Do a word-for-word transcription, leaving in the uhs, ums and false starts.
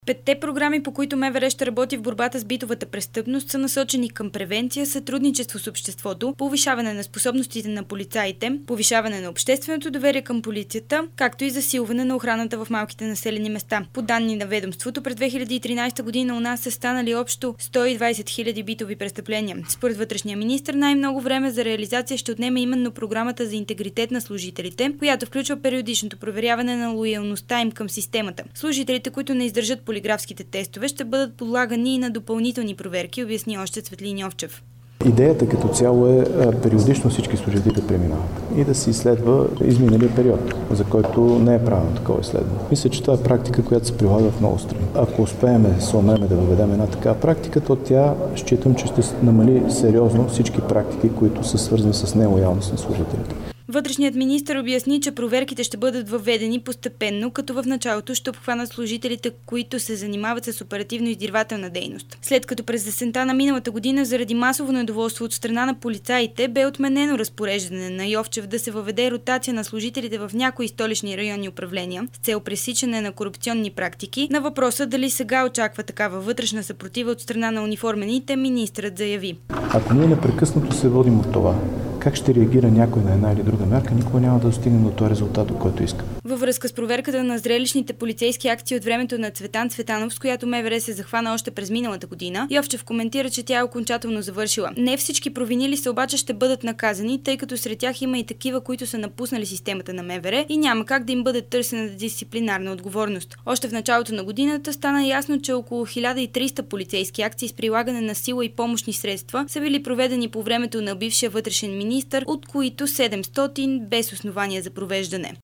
Петте програми, по които МВР ще работи в борбата с битовата престъпност, са насочени към превенция, сътрудничество с обществото, повишаване на способностите на полицаите, повишаване на общественото доверие към полицията, както и засилване на охраната в малките населени места. По данни на ведомството, през две хиляди и тринадесета година у нас са станали общо сто и двадесет хиляди битови престъпления. Според вътрешния министър, най-много време за реализация ще отнеме именно програмата за интегритет на служителите, която включва периодичното проверяване на лоялността им към системата. Служителите, които не издържат полиграфските тестове, ще бъдат подлагани и на допълнителни проверки, обясни още Цветлин Йовчев. Идеята като цяло е периодично всички служители да преминават и да се изследва изминалия период, за който не е правилно такова изследване. Мисля, че това е практика, която се прилага в много страни. Ако успеем, съумеем да въведем една такава практика, то тя считам, че ще намали сериозно всички практики, които са свързани с нелоялност на служителите. Вътрешният министър обясни, че проверките ще бъдат въведени постепенно, като в началото ще обхванат служителите, които се занимават с оперативно-издирвателна дейност. След като през есента на миналата година заради масово недоволство от страна на полицаите бе отменено разпореждане на Йовчев да се въведе ротация на служителите в някои столични районни управления с цел пресичане на корупционни практики, на въпроса дали сега очаква такава вътрешна съпротива от страна на униформените, министърът заяви: ако ние непрекъснато се водим от това, как ще реагира някой на една или друга мярка, никога няма да достигнем до този резултат, до който искам. Във връзка с проверката на зрелищните полицейски акции от времето на Цветан Цветанов, с която МВР се захвана още през миналата година, Йовчев коментира, че тя е окончателно завършила. Не всички провинили се обаче ще бъдат наказани, тъй като сред тях има и такива, които са напуснали системата на МВР и няма как да им бъде търсена дисциплинарна отговорност. Още в началото на годината стана ясно, че около хиляда и триста полицейски акции с прилагане на сила и помощни средства са били проведени по времето на бившия вътрешен министър, от които седемстотин без основания за провеждане.